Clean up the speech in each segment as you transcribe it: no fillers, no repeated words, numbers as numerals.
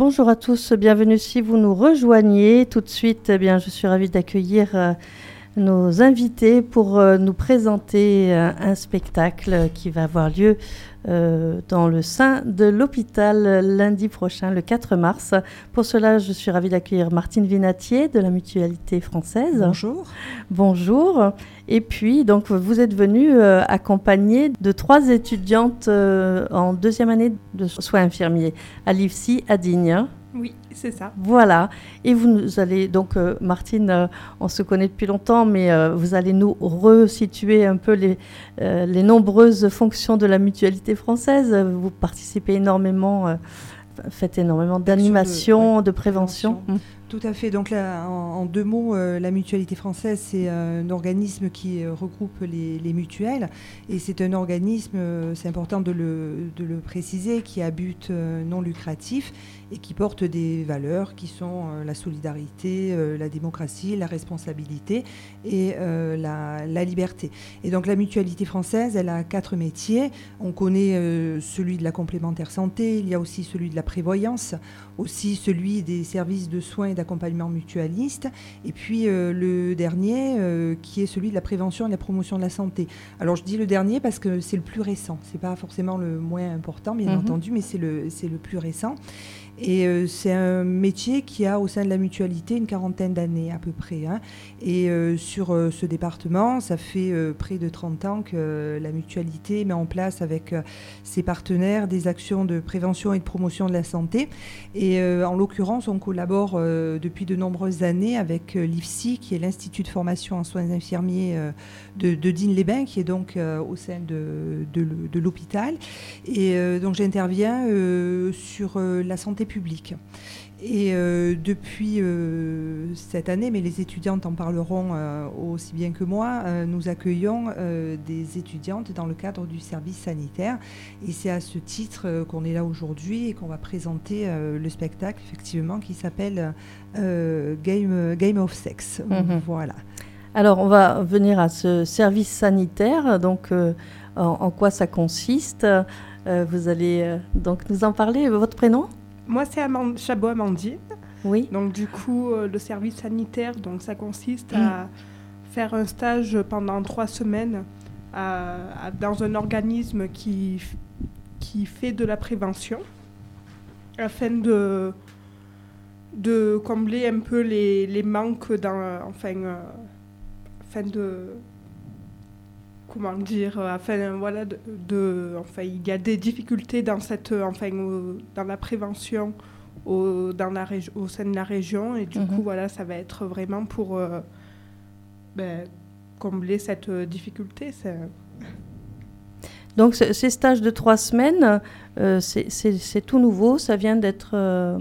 Bonjour à tous, bienvenue si vous nous rejoignez. Tout de suite, je suis ravie d'accueillir nos invités pour nous présenter un spectacle qui va avoir lieu dans le sein de l'hôpital lundi prochain, le 4 mars. Pour cela, je suis ravie d'accueillir Martine Vinatier de la Mutualité française. Bonjour. Bonjour. Et puis, donc, vous êtes venue accompagnée de 3 étudiantes en 2e année de soins infirmiers à l'IFSI à Digne. Oui, c'est ça. Voilà. Et vous allez, donc, Martine, on se connaît depuis longtemps, mais vous allez nous resituer un peu les nombreuses fonctions de la Mutualité française. Vous participez énormément, faites énormément d'animation, de prévention. Tout à fait. Donc là, en 2 mots, la Mutualité française, c'est un organisme qui regroupe les mutuelles. Et c'est un organisme, c'est important de le préciser, qui a but non lucratif et qui porte des valeurs qui sont la solidarité, la démocratie, la responsabilité et la liberté. Et donc la Mutualité française, elle a 4 métiers. On connaît celui de la complémentaire santé, il y a aussi celui de la prévoyance, aussi celui des services de soins et d'accompagnement mutualiste, et puis le dernier qui est celui de la prévention et de la promotion de la santé. Alors je dis le dernier parce que c'est le plus récent, c'est pas forcément le moins important bien entendu, mais c'est le plus récent. Et c'est un métier qui a au sein de la mutualité une 40aine d'années à peu près. Et sur ce département, ça fait près de 30 ans que la mutualité met en place avec ses partenaires des actions de prévention et de promotion de la santé. Et en l'occurrence, on collabore depuis de nombreuses années avec l'IFSI, qui est l'Institut de formation en soins infirmiers de Digne-les-Bains, qui est donc au sein de l'hôpital. Et donc j'interviens sur la santé publique. Et depuis cette année, mais les étudiantes en parleront aussi bien que moi, nous accueillons des étudiantes dans le cadre du service sanitaire. Et c'est à ce titre qu'on est là aujourd'hui et qu'on va présenter le spectacle, effectivement, qui s'appelle Game of Sex. Voilà. Alors, on va venir à ce service sanitaire. Donc, en quoi ça consiste ? Vous allez donc nous en parler. Votre prénom ? Moi, c'est Chabot-Amandine. Oui. Donc, du coup, le service sanitaire, donc, ça consiste à faire un stage pendant 3 semaines dans un organisme qui fait de la prévention afin de combler un peu les manques comment dire, voilà, il y a des difficultés dans dans la prévention au sein de la région, et du coup, voilà, ça va être vraiment pour combler cette difficulté. Donc, ces stages de 3 semaines, c'est tout nouveau, ça vient d'être...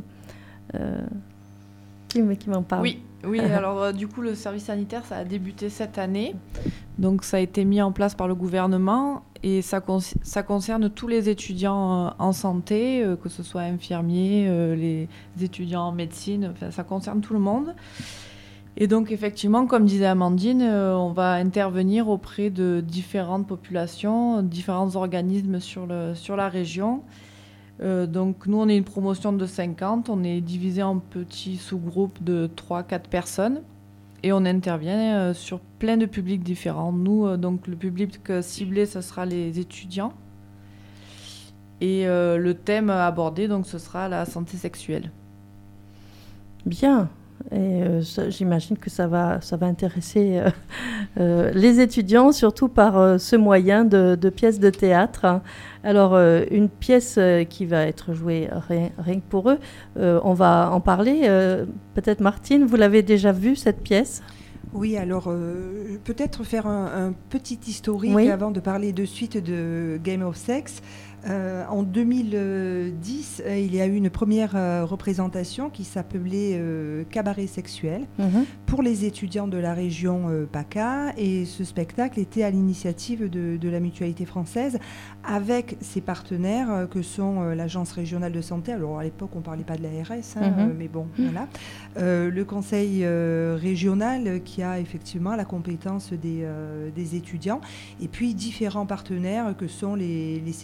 Qui m'en parle ? Oui, alors du coup, le service sanitaire, ça a débuté cette année. Donc, ça a été mis en place par le gouvernement et ça concerne tous les étudiants en santé, que ce soit infirmiers, les étudiants en médecine, ça concerne tout le monde. Et donc, effectivement, comme disait Amandine, on va intervenir auprès de différentes populations, différents organismes sur la région. Donc nous, on est une promotion de 50, on est divisé en petits sous-groupes de 3-4 personnes et on intervient sur plein de publics différents. Nous, donc le public ciblé, ce sera les étudiants et le thème abordé, donc ce sera la santé sexuelle. Bien. Et j'imagine que ça va intéresser les étudiants, surtout par ce moyen de pièces de théâtre. Alors, une pièce qui va être jouée rien que pour eux, on va en parler. Peut-être Martine, vous l'avez déjà vue, cette pièce ? Oui, alors peut-être faire un petit historique avant de parler de suite de Game of Sex. En 2010, il y a eu une première représentation qui s'appelait Cabaret sexuel pour les étudiants de la région PACA, et ce spectacle était à l'initiative de la Mutualité française avec ses partenaires que sont l'Agence régionale de santé. Alors à l'époque, on ne parlait pas de l'ARS, mais bon, voilà. Le conseil régional qui a effectivement la compétence des étudiants, et puis différents partenaires que sont les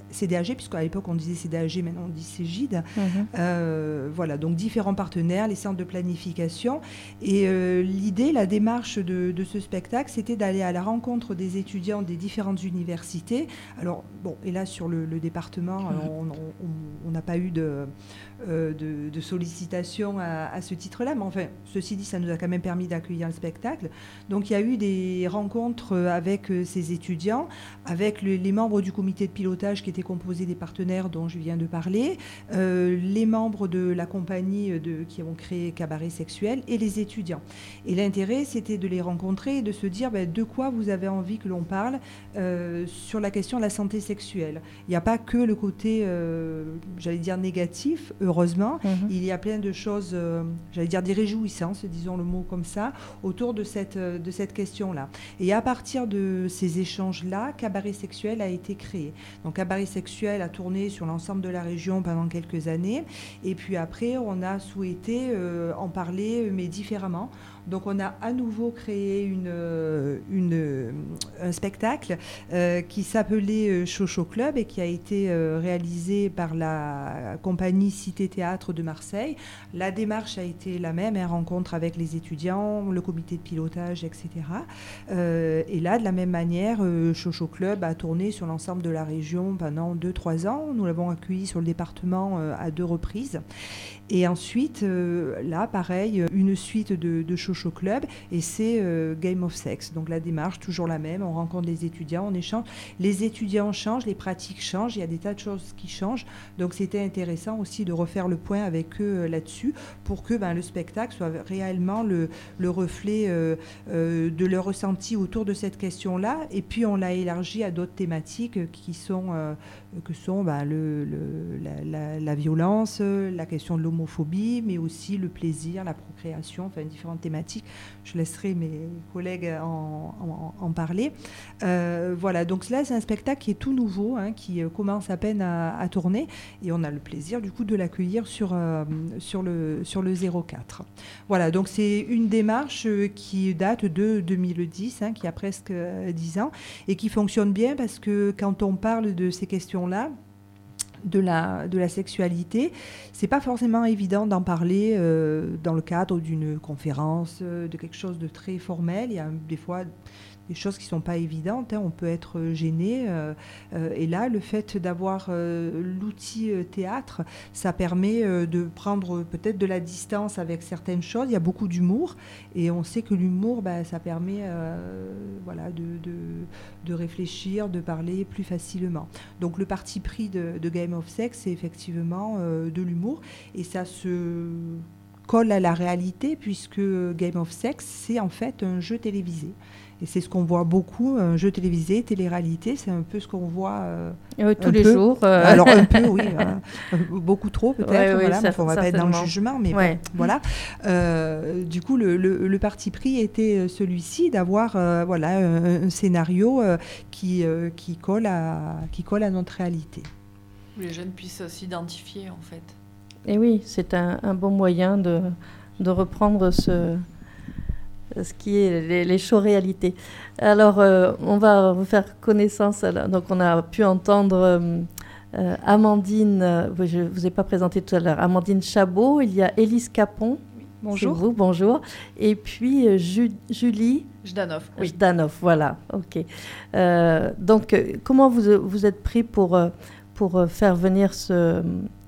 CDAG, puisqu'à l'époque on disait CDAG, maintenant on dit Cégide. Voilà, donc différents partenaires, les centres de planification. Et l'idée, la démarche de ce spectacle, c'était d'aller à la rencontre des étudiants des différentes universités. Alors, bon, et là sur le département, on n'a pas eu de sollicitation à ce titre-là, mais enfin, ceci dit, ça nous a quand même permis d'accueillir le spectacle. Donc il y a eu des rencontres avec ces étudiants, avec les membres du comité de pilotage qui était composé des partenaires dont je viens de parler, les membres de la compagnie qui ont créé Cabaret Sexuel et les étudiants. Et l'intérêt, c'était de les rencontrer et de se dire de quoi vous avez envie que l'on parle sur la question de la santé sexuelle. Il n'y a pas que le côté, j'allais dire, négatif, heureusement. Il y a plein de choses, j'allais dire des réjouissances, disons le mot comme ça, autour de cette question-là. Et à partir de ces échanges-là, Cabaret Sexuel a été créé. Donc Cabaret Sexuel a tourné sur l'ensemble de la région pendant quelques années. Et puis après, on a souhaité en parler, mais différemment. Donc on a à nouveau créé un spectacle qui s'appelait Chocho Club et qui a été réalisé par la compagnie Cité Théâtre de Marseille. La démarche a été la même, rencontre avec les étudiants, le comité de pilotage, etc. Et là, de la même manière, Chocho Club a tourné sur l'ensemble de la région pendant 2-3 ans. Nous l'avons accueilli sur le département à 2 reprises. Et ensuite, là, pareil, une suite de Chocho Club, et c'est Game of Sex. Donc la démarche, toujours la même, on rencontre les étudiants, on échange. Les étudiants changent, les pratiques changent, il y a des tas de choses qui changent. Donc c'était intéressant aussi de refaire le point avec eux là-dessus, pour que le spectacle soit réellement le reflet de leur ressenti autour de cette question-là. Et puis on l'a élargi à d'autres thématiques que sont la violence, la question de l'homophobie, mais aussi le plaisir, la procréation, enfin différentes thématiques. Je laisserai mes collègues en parler. Voilà, donc là c'est un spectacle qui est tout nouveau, qui commence à peine à tourner, et on a le plaisir du coup de l'accueillir sur le 04. Voilà, donc c'est une démarche qui date de 2010, qui a presque 10 ans, et qui fonctionne bien parce que quand on parle de ces questions-là, de la sexualité, c'est pas forcément évident d'en parler dans le cadre d'une conférence, de quelque chose de très formel. Il y a des fois des choses qui ne sont pas évidentes, on peut être gêné. Et là, le fait d'avoir l'outil théâtre, ça permet de prendre peut-être de la distance avec certaines choses. Il y a beaucoup d'humour, et on sait que l'humour, ça permet de réfléchir, de parler plus facilement. Donc le parti pris de Game of Sex, c'est effectivement de l'humour, et ça se colle à la réalité, puisque Game of Sex, c'est en fait un jeu télévisé. Et c'est ce qu'on voit beaucoup, un jeu télévisé, télé-réalité, c'est un peu ce qu'on voit tous les jours. Alors un peu, oui, beaucoup trop peut-être, oui, on ne va pas être dans le jugement, mais bon, voilà. Du coup, le parti pris était celui-ci, d'avoir un scénario qui colle à notre réalité. Où les jeunes puissent s'identifier, en fait. Et oui, c'est un bon moyen de reprendre ce qui est les shows réalité. Alors, on va refaire connaissance. Donc, on a pu entendre Amandine, je ne vous ai pas présenté tout à l'heure, Amandine Chabot, il y a Élise Capon. Bonjour. C'est vous, bonjour. Et puis, Julie Jdanoff. Oui. Jdanoff, voilà, ok. Donc, comment vous êtes pris pour faire venir ce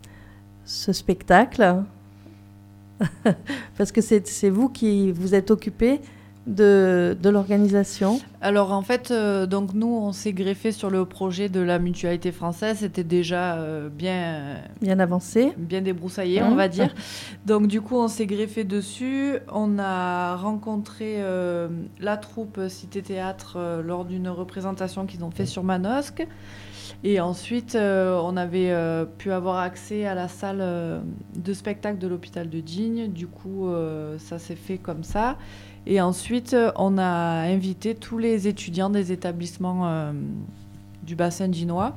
spectacle? Parce que c'est vous qui vous êtes occupé de l'organisation. Alors en fait, donc nous on s'est greffé sur le projet de la Mutualité française, c'était déjà bien avancé, bien débroussaillé, on va dire. Donc du coup on s'est greffé dessus, on a rencontré la troupe Cité Théâtre lors d'une représentation qu'ils ont fait sur Manosque. Et ensuite, on avait pu avoir accès à la salle de spectacle de l'hôpital de Digne. Du coup, ça s'est fait comme ça. Et ensuite, on a invité tous les étudiants des établissements du bassin dinois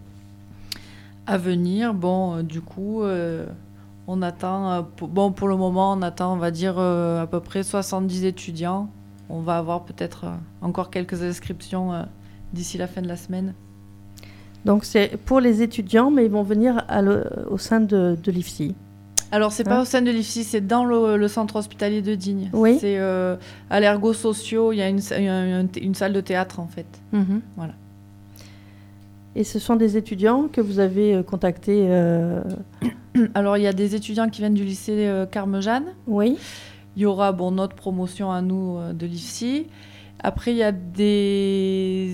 à venir. Bon, du coup, on attend... pour le moment, on attend, on va dire, à peu près 70 étudiants. On va avoir peut-être encore quelques inscriptions d'ici la fin de la semaine. Donc c'est pour les étudiants, mais ils vont venir au sein de l'IFSI. Alors, c'est pas au sein de l'IFSI, c'est dans le centre hospitalier de Digne. Oui. C'est à l'ergo sociaux, il y a une salle de théâtre, en fait. Mhm. Voilà. Et ce sont des étudiants que vous avez contactés Alors, il y a des étudiants qui viennent du lycée Carme-Jeanne. Oui. Il y aura notre promotion à nous de l'IFSI. Après, il y a des...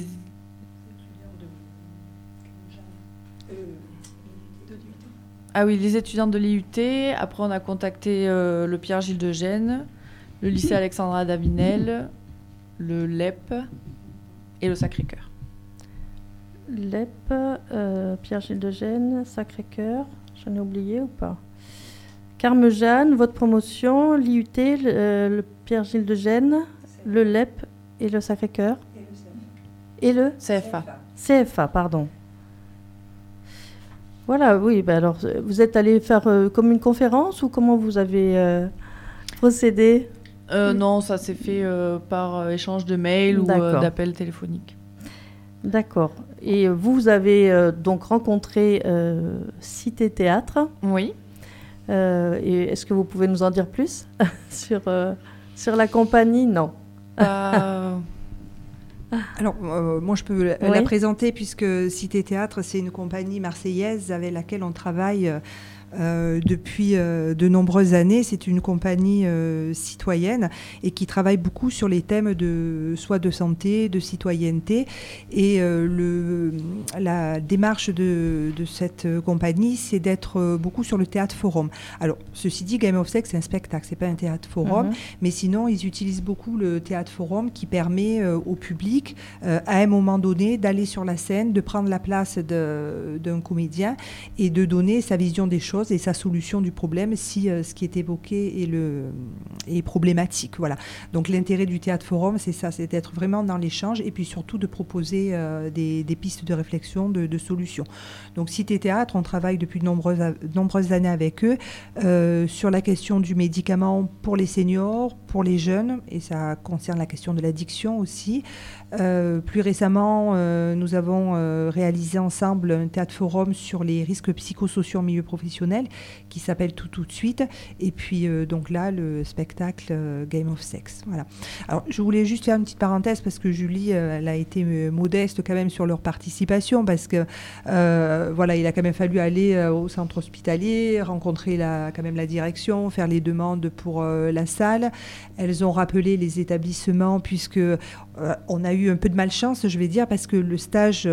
Ah oui, les étudiants de l'IUT. Après, on a contacté le Pierre-Gilles de Gênes, le lycée Alexandra Davinel, le LEP et le Sacré-Cœur. LEP, Pierre-Gilles de Gênes, Sacré-Cœur, j'en ai oublié ou pas? Carme-Jeanne, votre promotion, l'IUT, le Pierre-Gilles de Gênes, le LEP et le Sacré-Cœur. Et le CFA. CFA, pardon. Voilà, oui. Ben alors, vous êtes allé faire comme une conférence ou comment vous avez procédé? Non, ça s'est fait par échange de mails ou d'appels téléphoniques. D'accord. Et vous avez donc rencontré Cité Théâtre. Oui. Et est-ce que vous pouvez nous en dire plus sur la compagnie? Non. Alors, moi, je peux la présenter puisque Cité Théâtre, c'est une compagnie marseillaise avec laquelle on travaille depuis de nombreuses années. C'est une compagnie citoyenne et qui travaille beaucoup sur les thèmes soit de santé, de citoyenneté. Et la démarche de cette compagnie, c'est d'être beaucoup sur le théâtre forum. Alors, ceci dit, Game of Sex, c'est un spectacle, c'est pas un théâtre forum. Mais sinon, ils utilisent beaucoup le théâtre forum qui permet au public, à un moment donné, d'aller sur la scène, de prendre la place d'un comédien et de donner sa vision des choses et sa solution du problème si ce qui est évoqué est problématique. Voilà. Donc l'intérêt du théâtre forum, c'est ça, c'est d'être vraiment dans l'échange et puis surtout de proposer des pistes de réflexion, de solutions. Donc Cité Théâtre, on travaille depuis de nombreuses années avec eux sur la question du médicament pour les seniors, pour les jeunes, et ça concerne la question de l'addiction aussi. Plus récemment, nous avons réalisé ensemble un théâtre forum sur les risques psychosociaux en milieu professionnel qui s'appelle Tout de suite. Et puis donc là, le spectacle Game of Sex. Voilà. Alors, je voulais juste faire une petite parenthèse parce que Julie, elle a été modeste quand même sur leur participation parce que voilà, il a quand même fallu aller au centre hospitalier, rencontrer quand même la direction, faire les demandes pour la salle. Elles ont rappelé les établissements puisque on a eu un peu de malchance, je vais dire, parce que le stage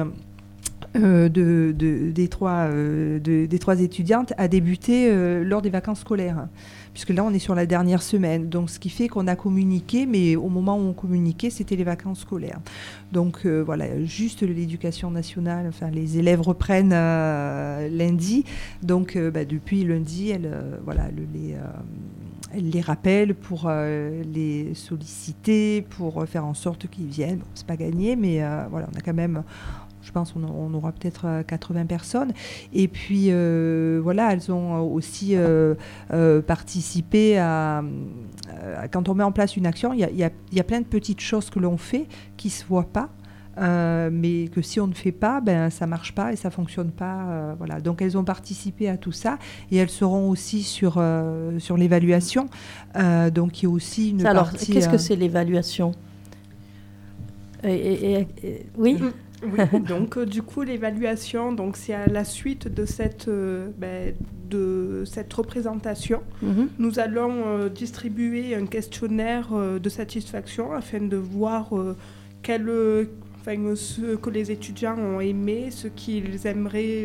des trois étudiantes a débuté lors des vacances scolaires, puisque là on est sur la dernière semaine, donc ce qui fait qu'on a communiqué, mais au moment où on communiquait c'était les vacances scolaires, donc voilà, juste l'éducation nationale, enfin les élèves reprennent lundi, donc depuis lundi elle les rappelle pour les solliciter, pour faire en sorte qu'ils viennent. Bon, c'est pas gagné, mais voilà, on a quand même, je pense on aura peut-être 80 personnes. Et puis, voilà, elles ont aussi participé à... quand on met en place une action, il y a plein de petites choses que l'on fait qui ne se voient pas. Mais que si on ne fait pas, ça marche pas et ça fonctionne pas. Voilà. Donc elles ont participé à tout ça et elles seront aussi sur l'évaluation. Donc il y a aussi une Alors, partie. qu'est-ce que c'est l'évaluation? Oui. Oui, donc du coup l'évaluation, donc c'est à la suite de cette représentation. Nous allons distribuer un questionnaire de satisfaction afin de voir ce que les étudiants ont aimé, ce qu'ils aimeraient,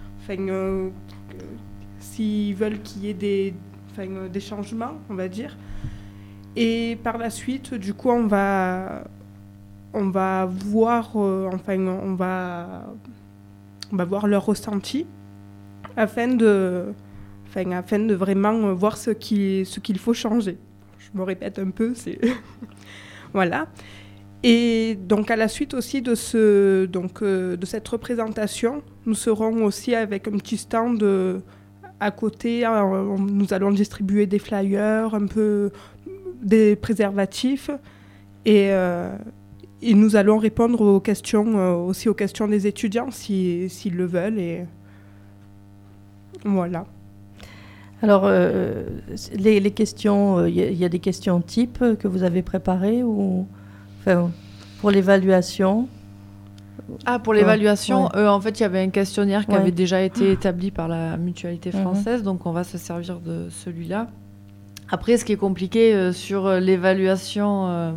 s'ils veulent qu'il y ait des changements, on va dire. Et par la suite, du coup, on va voir, on va voir leur ressenti afin de vraiment voir ce qu'il faut changer. Je me répète un peu, c'est voilà. Et donc à la suite aussi de cette représentation, nous serons aussi avec un petit stand à côté. Nous allons distribuer des flyers, un peu des préservatifs, et et nous allons répondre aux questions, aussi aux questions des étudiants s'ils le veulent. Et voilà. Alors, les questions, il y a des questions types que vous avez préparées ou, pour l'évaluation? Ah, pour l'évaluation, ouais. En fait, il y avait un questionnaire qui Ouais. avait déjà été établi par la Mutualité française, donc on va se servir de celui-là. Après, ce qui est compliqué sur l'évaluation,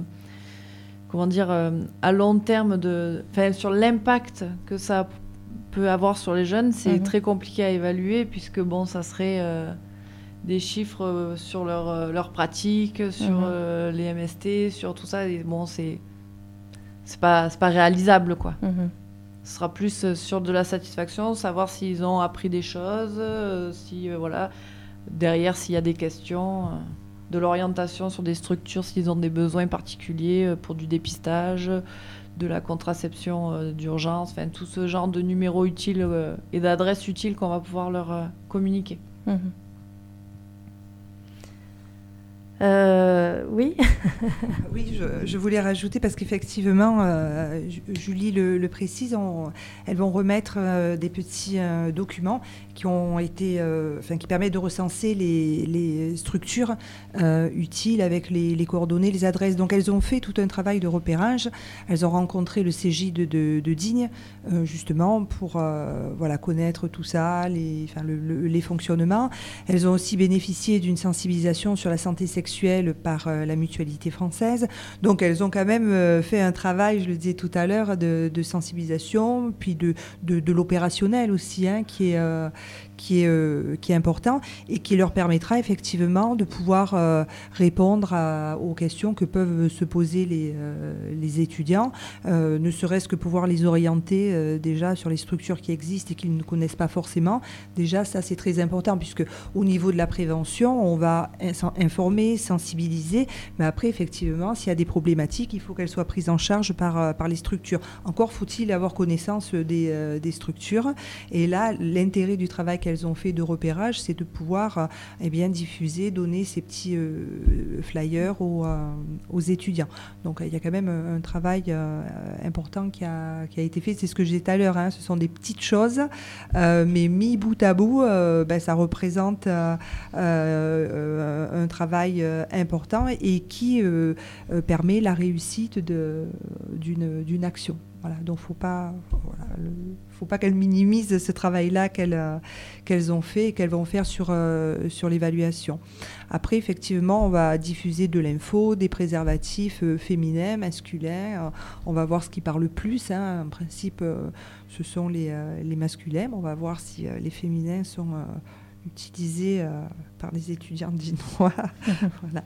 à long terme, sur l'impact que ça peut avoir sur les jeunes, c'est très compliqué à évaluer, puisque ça serait des chiffres sur leur pratique, sur les MST, sur tout ça, et c'est pas réalisable, quoi. Ce sera plus sur de la satisfaction, savoir s'ils ont appris des choses, derrière s'il y a des questions, de l'orientation sur des structures, s'ils ont des besoins particuliers pour du dépistage, de la contraception d'urgence, tout ce genre de numéros utiles et d'adresses utiles qu'on va pouvoir leur communiquer. Oui. Oui, je voulais rajouter parce qu'effectivement, Julie le précise, elles vont remettre des petits documents qui permettent de recenser les structures utiles avec les coordonnées, les adresses. Donc elles ont fait tout un travail de repérage. Elles ont rencontré le CJ de Digne, justement, pour connaître tout ça, les fonctionnements. Elles ont aussi bénéficié d'une sensibilisation sur la santé sexuelle par la Mutualité française. Donc elles ont quand même fait un travail, je le disais tout à l'heure, de sensibilisation, puis de l'opérationnel aussi, qui est important et qui leur permettra effectivement de pouvoir répondre aux questions que peuvent se poser les étudiants, ne serait-ce que pouvoir les orienter déjà sur les structures qui existent et qu'ils ne connaissent pas forcément. Déjà, ça, c'est très important, puisque au niveau de la prévention, on va informer, sensibiliser, mais après, effectivement, s'il y a des problématiques, il faut qu'elles soient prises en charge par les structures. Encore faut-il avoir connaissance des structures. Et là, l'intérêt du travail qu'elles ont fait de repérage, c'est de pouvoir diffuser, donner ces petits flyers aux étudiants. Donc il y a quand même un travail important qui a été fait. C'est ce que je disais tout à l'heure, ce sont des petites choses, mais mis bout à bout, ça représente un travail important et qui permet la réussite d'une action. Voilà, donc faut pas qu'elles minimisent ce travail-là qu'elles ont fait et qu'elles vont faire sur l'évaluation. Après, effectivement, on va diffuser de l'info, des préservatifs féminins, masculins. On va voir ce qui parle le plus. En principe, ce sont les masculins. On va voir si les féminins sont utilisés par les étudiants dinois. Voilà.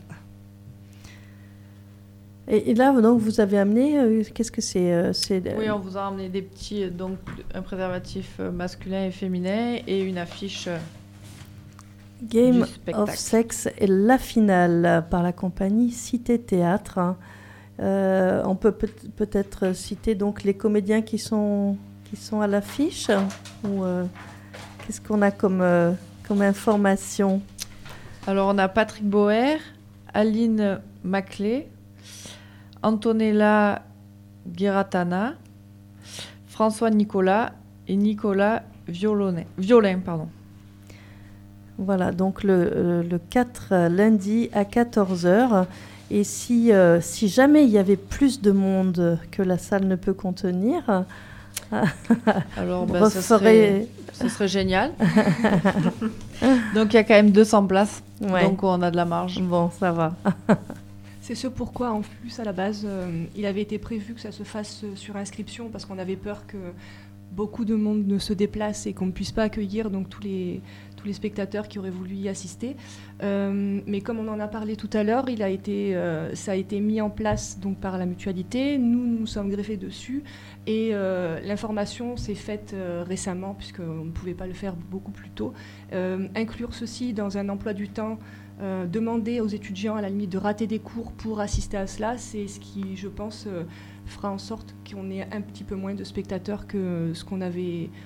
Et là, donc, vous avez amené, qu'est-ce que c'est Oui, on vous a amené des petits, un préservatif masculin et féminin et une affiche Game of Sex et la finale par la compagnie Cité Théâtre. On peut peut-être citer donc les comédiens qui sont à l'affiche, ou qu'est-ce qu'on a comme information? Alors, on a Patrick Boer, Aline Maclay, Antonella Giratana, François Nicolas et Nicolas Violin. Voilà, donc le 4 lundi à 14h. Et si jamais il y avait plus de monde que la salle ne peut contenir, alors ce serait génial. Donc il y a quand même 200 places, donc on a de la marge. Bon, ça va. C'est ce pourquoi, en plus, à la base, il avait été prévu que ça se fasse sur inscription, parce qu'on avait peur que beaucoup de monde ne se déplace et qu'on ne puisse pas accueillir donc, tous les spectateurs qui auraient voulu y assister. Mais comme on en a parlé tout à l'heure, ça a été mis en place donc, par la Mutualité. Nous sommes greffés dessus et l'information s'est faite récemment, puisqu'on ne pouvait pas le faire beaucoup plus tôt. Inclure ceci dans un emploi du temps, demander aux étudiants à la limite de rater des cours pour assister à cela, c'est ce qui, je pense, fera en sorte qu'on ait un petit peu moins de spectateurs que ce qu'on avait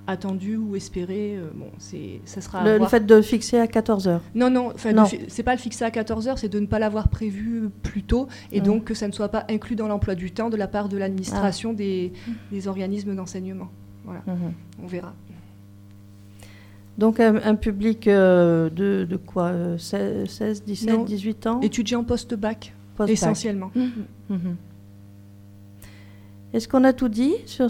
attendu ou espéré. Ça sera Le fait de fixer à 14h. Non. C'est pas le fixer à 14h, c'est de ne pas l'avoir prévu plus tôt et donc que ça ne soit pas inclus dans l'emploi du temps de la part de l'administration des organismes d'enseignement. Voilà, on verra. Donc un public de quoi 16, 17, 18 ans. Étudiants post-bac, essentiellement. Est-ce qu'on a tout dit sur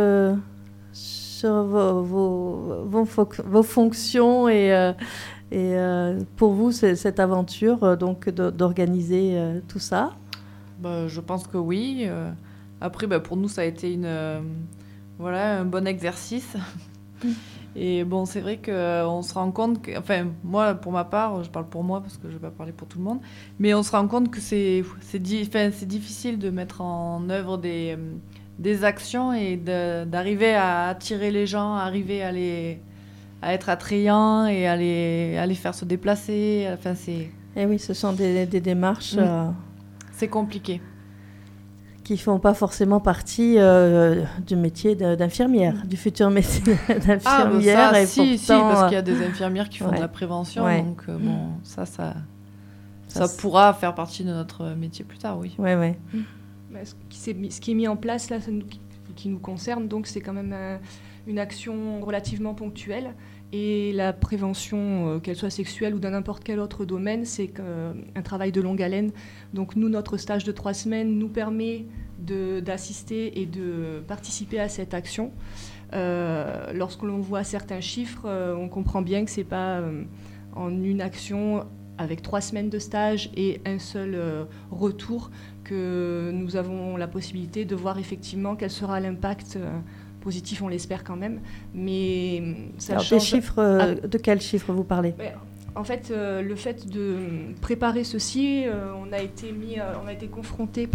vos fonctions et pour vous cette aventure donc d'organiser tout ça? Je pense que oui. Après, pour nous, ça a été un bon exercice. Et bon, c'est vrai qu'on se rend compte que, enfin, moi, pour ma part, je parle pour moi parce que je ne vais pas parler pour tout le monde, mais on se rend compte que c'est difficile de mettre en œuvre des actions et d'arriver à attirer les gens, arriver à être attrayants et à les faire se déplacer. Enfin, Eh oui, ce sont des démarches c'est compliqué. Qui ne font pas forcément partie du métier d'infirmière, du futur métier d'infirmière. Si, parce qu'il y a des infirmières qui font de la prévention, donc ça pourra faire partie de notre métier plus tard, oui. Ouais. Ce qui est mis en place là, qui nous concerne, donc c'est quand même une action relativement ponctuelle. Et la prévention, qu'elle soit sexuelle ou dans n'importe quel autre domaine, c'est un travail de longue haleine. Donc nous, notre stage de 3 semaines nous permet d'assister et de participer à cette action. Lorsque l'on voit certains chiffres, on comprend bien que ce n'est pas en une action avec 3 semaines de stage et un seul retour que nous avons la possibilité de voir effectivement quel sera l'impact positif, on l'espère quand même, mais ça Alors, change. Des chiffres, de quels chiffres vous parlez? En fait, le fait de préparer ceci, on a été confronté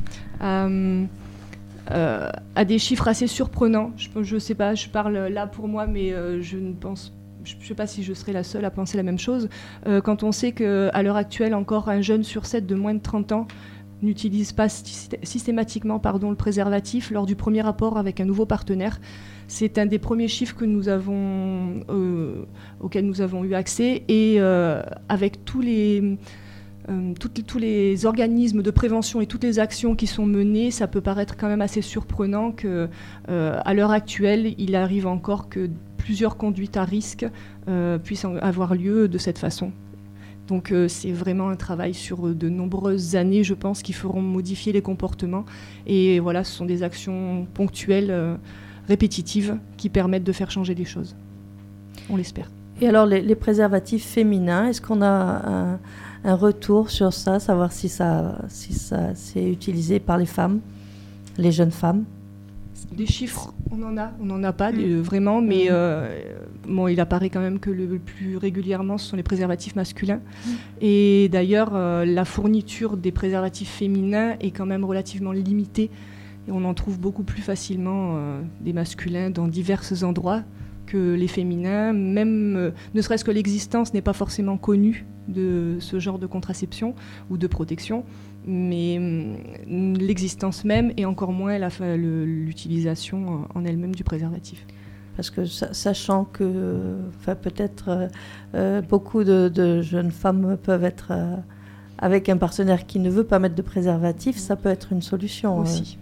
à des chiffres assez surprenants. Je ne sais pas, je parle là pour moi, mais je ne sais pas si je serai la seule à penser la même chose. Quand on sait qu'à l'heure actuelle, encore un jeune sur 7 de moins de 30 ans n'utilise pas systématiquement le préservatif lors du premier rapport avec un nouveau partenaire. C'est un des premiers chiffres que auxquels nous avons eu accès et avec tous les organismes de prévention et toutes les actions qui sont menées, ça peut paraître quand même assez surprenant qu'à l'heure actuelle, il arrive encore que plusieurs conduites à risque puissent avoir lieu de cette façon. Donc c'est vraiment un travail sur de nombreuses années, je pense, qui feront modifier les comportements. Et voilà, ce sont des actions ponctuelles, répétitives, qui permettent de faire changer les choses. On l'espère. Et alors, les préservatifs féminins, est-ce qu'on a un retour sur ça, savoir si ça c'est utilisé par les femmes, les jeunes femmes? Des chiffres, on n'en a pas vraiment, mais il apparaît quand même que le plus régulièrement, ce sont les préservatifs masculins. Et d'ailleurs, la fourniture des préservatifs féminins est quand même relativement limitée. Et on en trouve beaucoup plus facilement des masculins dans divers endroits que les féminins. Même, ne serait-ce que l'existence n'est pas forcément connue de ce genre de contraception ou de protection. Mais l'existence même et encore moins l'utilisation en elle-même du préservatif. Parce que sachant que peut-être beaucoup de jeunes femmes peuvent être avec un partenaire qui ne veut pas mettre de préservatif, ça peut être une solution aussi.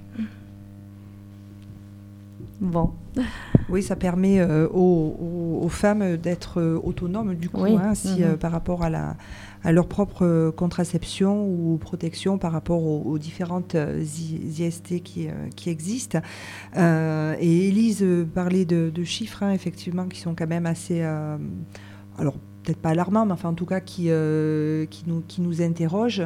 Bon. Oui, ça permet aux femmes d'être autonomes du coup, par rapport à leur propre contraception ou protection par rapport aux différentes IST qui existent. Et Élise parlait de chiffres, effectivement, qui sont quand même assez... alors, peut-être pas alarmants, mais enfin, en tout cas, qui nous interrogent.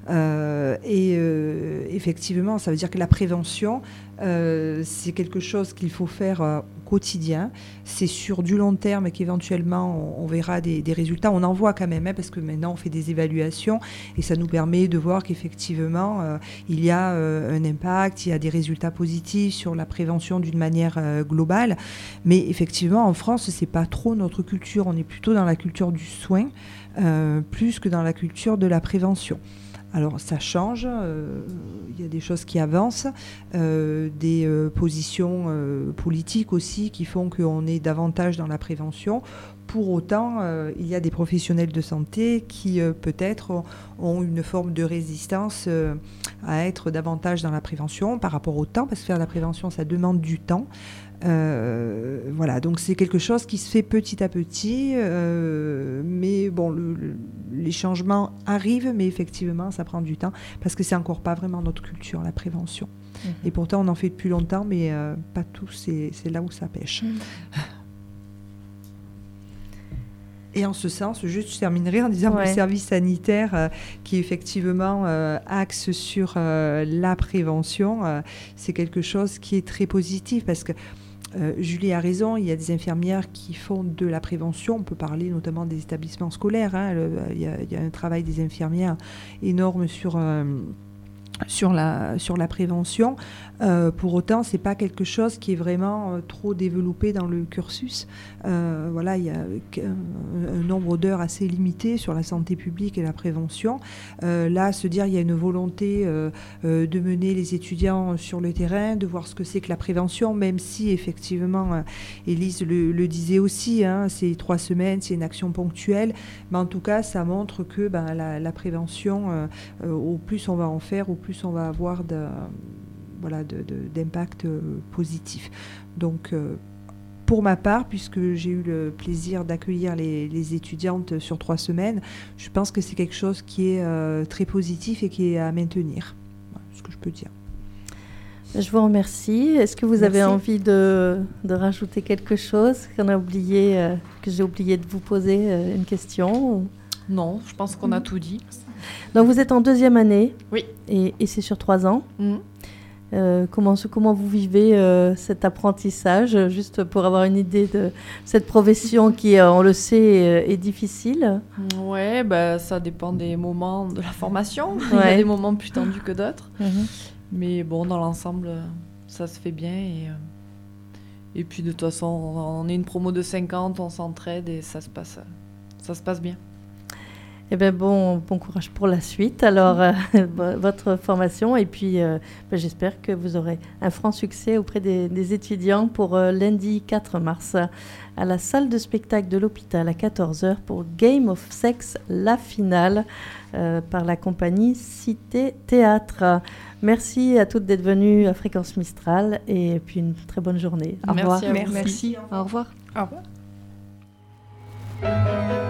Effectivement, ça veut dire que la prévention, c'est quelque chose qu'il faut faire au quotidien. C'est sur du long terme qu'éventuellement on verra des résultats. On en voit quand même, parce que maintenant on fait des évaluations et ça nous permet de voir qu'effectivement il y a un impact, il y a des résultats positifs sur la prévention d'une manière globale. Mais effectivement, en France, c'est pas trop notre culture. On est plutôt dans la culture du soin, plus que dans la culture de la prévention. Alors ça change, il y a des choses qui avancent, des positions politiques aussi qui font qu'on est davantage dans la prévention. Pour autant, il y a des professionnels de santé qui peut-être ont une forme de résistance à être davantage dans la prévention par rapport au temps, parce que faire de la prévention, ça demande du temps. Voilà, donc c'est quelque chose qui se fait petit à petit, mais bon, les changements arrivent, mais effectivement, ça prend du temps, parce que c'est encore pas vraiment notre culture, la prévention. Et pourtant, on en fait depuis longtemps, mais pas tous, c'est là où ça pêche. Et en ce sens, juste je terminerai en disant que le service sanitaire qui effectivement axe sur la prévention, c'est quelque chose qui est très positif parce que Julie a raison, il y a des infirmières qui font de la prévention, on peut parler notamment des établissements scolaires, il y a un travail des infirmières énorme sur la prévention. Pour autant, c'est pas quelque chose qui est vraiment trop développé dans le cursus. Voilà, il y a un nombre d'heures assez limité sur la santé publique et la prévention. Là, se dire il y a une volonté de mener les étudiants sur le terrain, de voir ce que c'est que la prévention, même si effectivement, Élise le disait aussi, c'est 3 semaines, c'est une action ponctuelle, mais en tout cas, ça montre que la prévention, au plus on va en faire, au plus on va avoir d'impact positif. Donc, pour ma part, puisque j'ai eu le plaisir d'accueillir les étudiantes sur 3 semaines, je pense que c'est quelque chose qui est très positif et qui est à maintenir. Voilà ce que je peux dire. Je vous remercie. Est-ce que vous avez envie de rajouter quelque chose que j'ai oublié de vous poser une question ou... Non, je pense qu'on a tout dit. Donc vous êtes en 2e année. Oui. Et c'est sur 3 ans. Comment vous vivez cet apprentissage, juste pour avoir une idée de cette profession qui, on le sait, est difficile? Ouais, ça dépend des moments de la formation. Il y a des moments plus tendus que d'autres. Mais bon, dans l'ensemble, ça se fait bien. Et puis de toute façon, on est une promo de 50, on s'entraide et ça se passe bien. Eh bien, bon courage pour la suite, alors, votre formation. Et puis, j'espère que vous aurez un franc succès auprès des étudiants pour lundi 4 mars à la salle de spectacle de l'hôpital à 14h pour Game of Sex, la finale, par la compagnie Cité Théâtre. Merci à toutes d'être venues à Fréquence Mistral et puis une très bonne journée. Au revoir. Merci. Au revoir. Au revoir.